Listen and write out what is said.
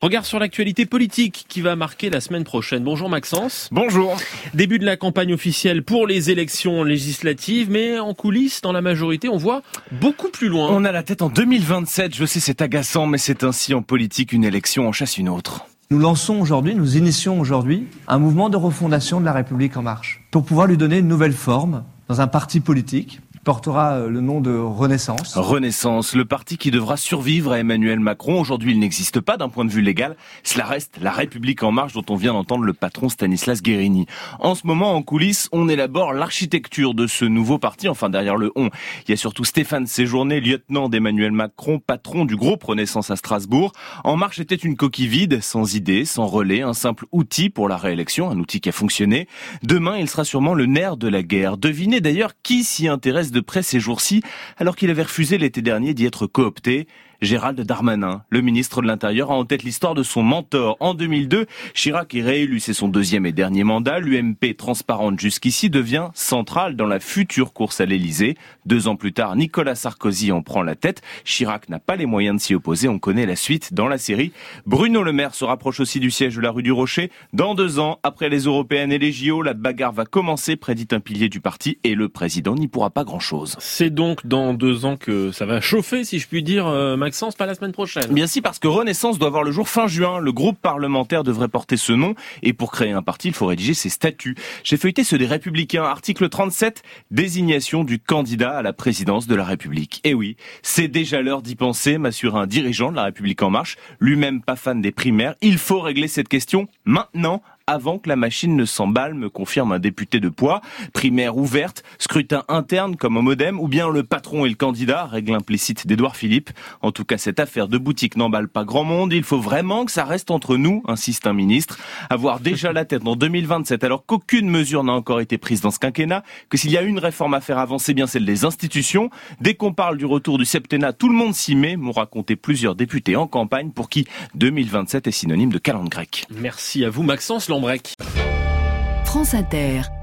Regard sur l'actualité politique qui va marquer la semaine prochaine. Bonjour Maxence. Bonjour. Début de la campagne officielle pour les élections législatives, mais en coulisses, dans la majorité, on voit beaucoup plus loin. On a la tête en 2027, je sais c'est agaçant, mais c'est ainsi en politique, une élection en chasse une autre. Nous initions aujourd'hui un mouvement de refondation de la République en marche pour pouvoir lui donner une nouvelle forme dans un parti politique qui portera le nom de Renaissance. Renaissance, le parti qui devra survivre à Emmanuel Macron. Aujourd'hui, il n'existe pas d'un point de vue légal. Cela reste la République en marche dont on vient d'entendre le patron Stanislas Guerini. En ce moment, en coulisses, on élabore l'architecture de ce nouveau parti. Enfin, derrière le on, il y a surtout Stéphane Séjourné, lieutenant d'Emmanuel Macron, patron du groupe Renaissance à Strasbourg. En marche était une coquille vide, sans idée, sans relais, un simple outil pour la réélection, un outil qui a fonctionné. Demain, il sera sûrement le nerf de la guerre. Devinez d'ailleurs qui s'y intéresse de près ces jours-ci, alors qu'il avait refusé l'été dernier d'y être coopté. Gérald Darmanin, le ministre de l'Intérieur, a en tête l'histoire de son mentor. En 2002, Chirac est réélu, c'est son deuxième et dernier mandat. L'UMP, transparente jusqu'ici, devient centrale dans la future course à l'Élysée. 2 ans plus tard, Nicolas Sarkozy en prend la tête. Chirac n'a pas les moyens de s'y opposer, on connaît la suite dans la série. Bruno Le Maire se rapproche aussi du siège de la rue du Rocher. Dans 2 ans, après les européennes et les JO, la bagarre va commencer, prédit un pilier du parti, et le président n'y pourra pas grand-chose. C'est donc dans 2 ans que ça va chauffer, si je puis dire, Maxence, pas la semaine prochaine. Bien si, parce que Renaissance doit voir le jour fin juin. Le groupe parlementaire devrait porter ce nom, et pour créer un parti, il faut rédiger ses statuts. J'ai feuilleté ceux des Républicains, article 37, désignation du candidat à la présidence de la République. Et oui, c'est déjà l'heure d'y penser, m'assure un dirigeant de la République en marche, lui-même pas fan des primaires. Il faut régler cette question maintenant, avant que la machine ne s'emballe, me confirme un député de poids. Primaire ouverte, scrutin interne comme au Modem, ou bien le patron et le candidat, règle implicite d'Édouard Philippe. En tout cas, cette affaire de boutique n'emballe pas grand monde. Il faut vraiment que ça reste entre nous, insiste un ministre. Avoir déjà la tête en 2027, alors qu'aucune mesure n'a encore été prise dans ce quinquennat, que s'il y a une réforme à faire avancer, bien celle des institutions. Dès qu'on parle du retour du septennat, tout le monde s'y met, m'ont raconté plusieurs députés en campagne pour qui 2027 est synonyme de calende grec. Merci à vous Maxence Lambrec. France Inter.